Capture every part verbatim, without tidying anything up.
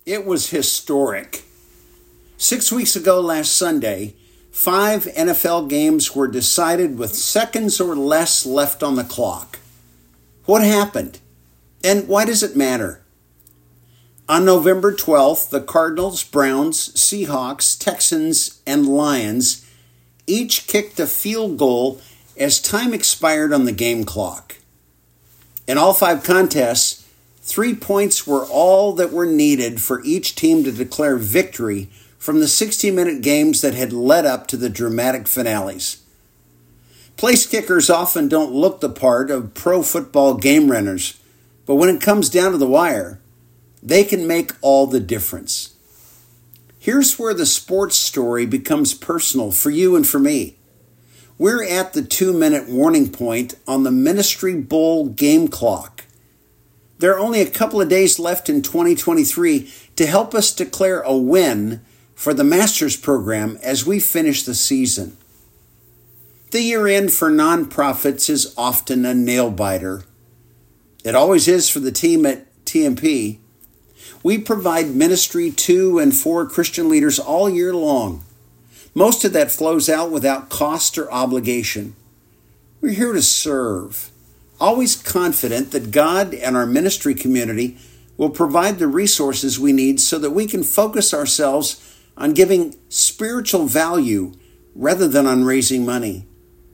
It was historic. Six weeks ago last Sunday, five N F L games were decided with seconds or less left on the clock. What happened? And why does it matter? On November twelfth, the Cardinals, Browns, Seahawks, Texans, and Lions each kicked a field goal as time expired on the game clock. In all five contests, three points were all that were needed for each team to declare victory from the sixty-minute games that had led up to the dramatic finales. Place kickers often don't look the part of pro football game runners, but when it comes down to the wire, they can make all the difference. Here's where the sports story becomes personal for you and for me. We're at the two-minute warning point on the Ministry Bowl game clock. There are only a couple of days left in twenty twenty-three to help us declare a win for the Masters program as we finish the season. The year end for nonprofits is often a nail-biter. It always is for the team at T M P. We provide ministry to and for Christian leaders all year long. Most of that flows out without cost or obligation. We're here to serve, always confident that God and our ministry community will provide the resources we need so that we can focus ourselves on giving spiritual value rather than on raising money.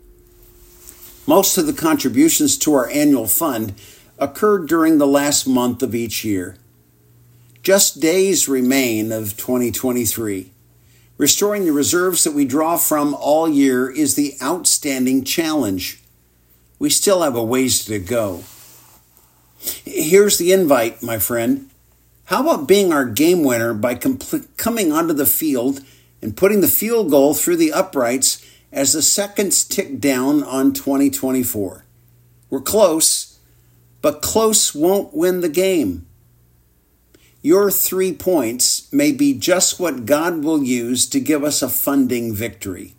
Most of the contributions to our annual fund occur during the last month of each year. Just days remain of twenty twenty-three. Restoring the reserves that we draw from all year is the outstanding challenge. We still have a ways to go. Here's the invite, my friend. How about being our game winner by compl- coming onto the field and putting the field goal through the uprights as the seconds tick down on twenty twenty-four? We're close, but close won't win the game. Your three points may be just what God will use to give us a funding victory.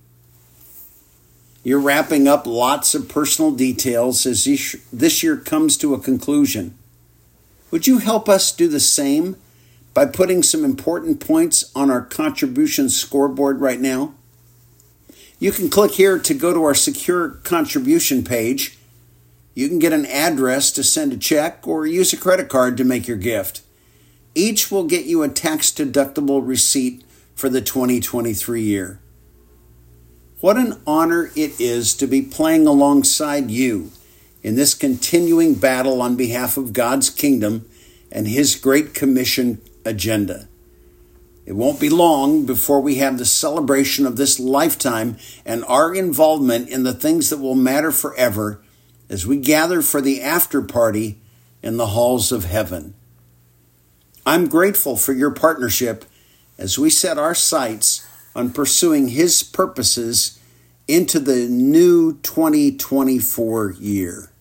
You're wrapping up lots of personal details as this year comes to a conclusion. Would you help us do the same by putting some important points on our contribution scoreboard right now? You can click here to go to our secure contribution page. You can get an address to send a check or use a credit card to make your gift. Each will get you a tax-deductible receipt for the twenty twenty-three year. What an honor it is to be playing alongside you in this continuing battle on behalf of God's kingdom and His Great Commission agenda. It won't be long before we have the celebration of this lifetime and our involvement in the things that will matter forever as we gather for the after party in the halls of heaven. I'm grateful for your partnership as we set our sights on pursuing His purposes into the new twenty twenty-four year.